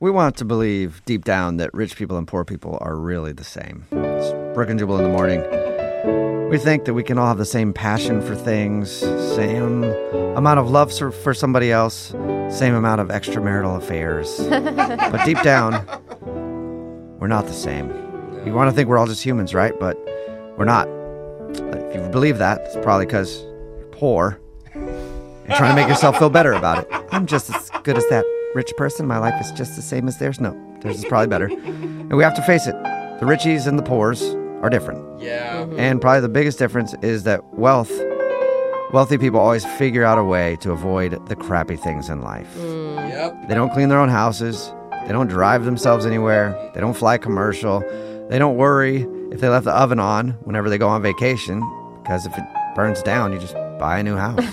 We want to believe deep down that rich people and poor people are really the same. It's Brooke and Jubal in the morning. We think that we can all have the same passion for things, same amount of love for somebody else, same amount of extramarital affairs. But deep down, we're not the same. You want to think we're all just humans, right? But we're not. If you believe that, it's probably because you're poor and trying to make yourself feel better about it. I'm just as good as that rich person. My life is just the same as theirs. No, theirs is probably better. And we have to face it. The richies and the poors are different. Yeah. And probably the biggest difference is that wealthy people always figure out a way to avoid the crappy things in life. Yep. They don't clean their own houses. They don't drive themselves anywhere. They don't fly commercial. They don't worry if they left the oven on whenever they go on vacation, because if it burns down, you just buy a new house.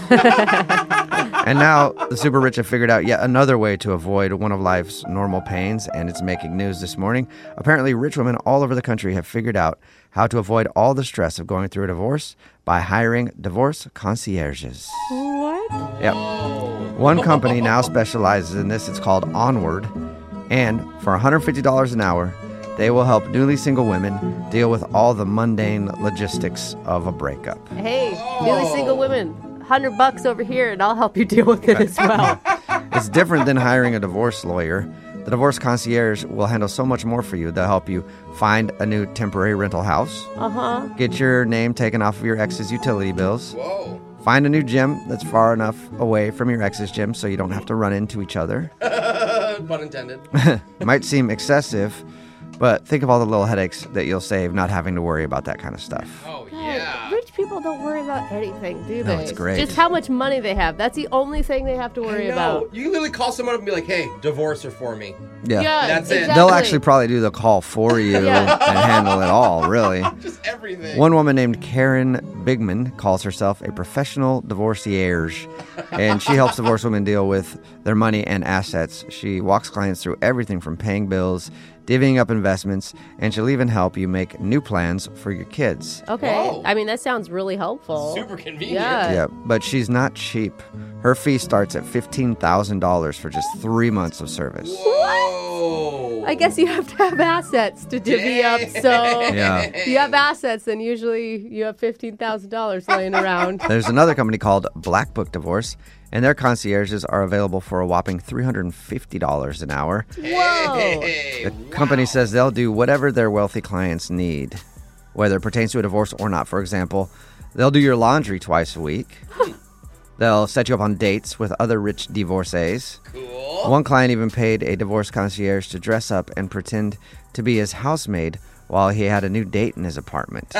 And now the super rich have figured out yet another way to avoid one of life's normal pains, and it's making news this morning. Apparently, rich women all over the country have figured out how to avoid all the stress of going through a divorce by hiring divorce concierges. What? Yep. One company now specializes in this. It's called Onward. And for $150 an hour, they will help newly single women deal with all the mundane logistics of a breakup. Hey, newly single women, $100 over here, and I'll help you deal with it as well. It's different than hiring a divorce lawyer. The divorce concierge will handle so much more for you. They'll help you find a new temporary rental house, get your name taken off of your ex's utility bills, Whoa. find a new gym that's far enough away from your ex's gym so you don't have to run into each other. Pun intended. It might seem excessive, but think of all the little headaches that you'll save not having to worry about that kind of stuff. Oh, God, yeah. rich people don't worry about anything, do they? No, it's great. Just how much money they have. That's the only thing they have to worry I know. about. You can literally call someone up and be like, hey, divorce her for me. Yeah. That's it. exactly. They'll actually probably do the call for you Yeah. and handle it all, really. Just everything. One woman named Karen Bigman calls herself a professional divorcierge, and she helps divorced women deal with their money and assets. She walks clients through everything from paying bills, divvying up investments, and she'll even help you make new plans for your kids. Okay. Whoa. I mean, that sounds really helpful. Super convenient. Yeah. Yeah, but she's not cheap. Her fee starts at $15,000 for just 3 months of service. Whoa. I guess you have to have assets to divvy up. So Yeah. if you have assets, then usually you have $15,000 laying around. There's another company called Black Book Divorce, and their concierges are available for a whopping $350 an hour. Whoa. Hey, The company says they'll do whatever their wealthy clients need, whether it pertains to a divorce or not. For example, they'll do your laundry twice a week. They'll set you up on dates with other rich divorcees. Cool. One client even paid a divorce concierge to dress up and pretend to be his housemaid while he had a new date in his apartment.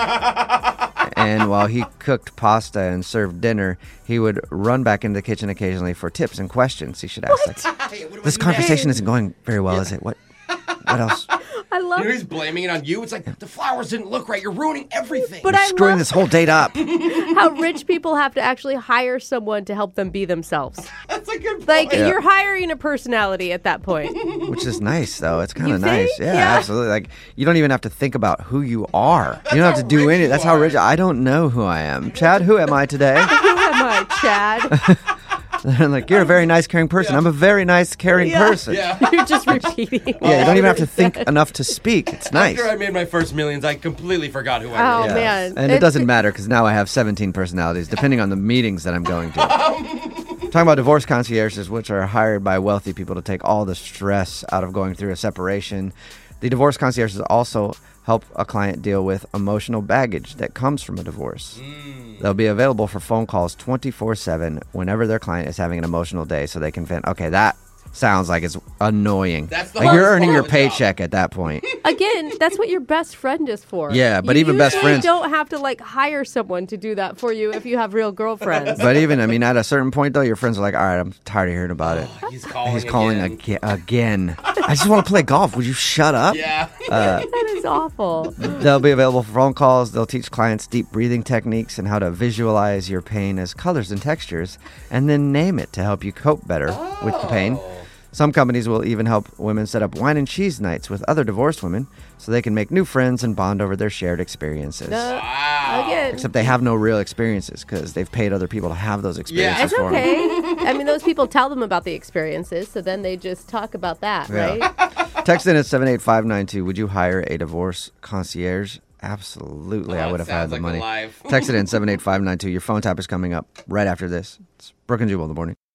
And while he cooked pasta and served dinner, he would run back into the kitchen occasionally for tips and questions he should ask. Like, Hey, what do I this do conversation next? isn't going very well, is it? What else? I love You know, he's blaming it on you. It's like, the flowers didn't look right. You're ruining everything. But You're I screwing love this whole date up. how rich people have to actually hire someone to help them be themselves. That's a good point. Like, Yeah. you're hiring a personality at that point. Which is nice, though. It's kind You of nice. think? Yeah, Yeah. absolutely. Like, you don't even have to think about who you are. You don't have to how do rich any. you That's how are. rich. I don't know who I am. Chad, who am I today? Who am I, Chad? They're like, you're a very nice, caring person. I'm a very nice, caring person. Yeah. You're just repeating. Yeah, you don't even have to think enough to speak. It's nice. After I made my first millions, I completely forgot who I Oh, was. Yeah. man. And it doesn't matter because now I have 17 personalities, depending on the meetings that I'm going to. Talking about divorce concierges, which are hired by wealthy people to take all the stress out of going through a separation. The divorce concierges also help a client deal with emotional baggage that comes from a divorce. They'll be available for phone calls 24/7 whenever their client is having an emotional day so they can vent. Okay, that sounds like it's annoying. That's the like you're hardest earning part your of the job. paycheck at that point. Again, that's what your best friend is for. Yeah, but You even best usually friends- don't have to like hire someone to do that for you if you have real girlfriends. But even, I mean, at a certain point, though, your friends are like, all right, I'm tired of hearing about it. He's calling. He's calling again. I just want to play golf. Would you shut up? Yeah. That is awful. They'll be available for phone calls. They'll teach clients deep breathing techniques and how to visualize your pain as colors and textures, and then name it to help you cope better with the pain. Some companies will even help women set up wine and cheese nights with other divorced women so they can make new friends and bond over their shared experiences. Again, Except they have no real experiences because they've paid other people to have those experiences it's for them. okay. I mean, those people tell them about the experiences, so then they just talk about that, right? Text in at 78592. Would you hire a divorce concierge? Absolutely. I would have had the money. Life. Text it in 78592. Your phone tap is coming up right after this. It's Brooke and Jubal in the morning.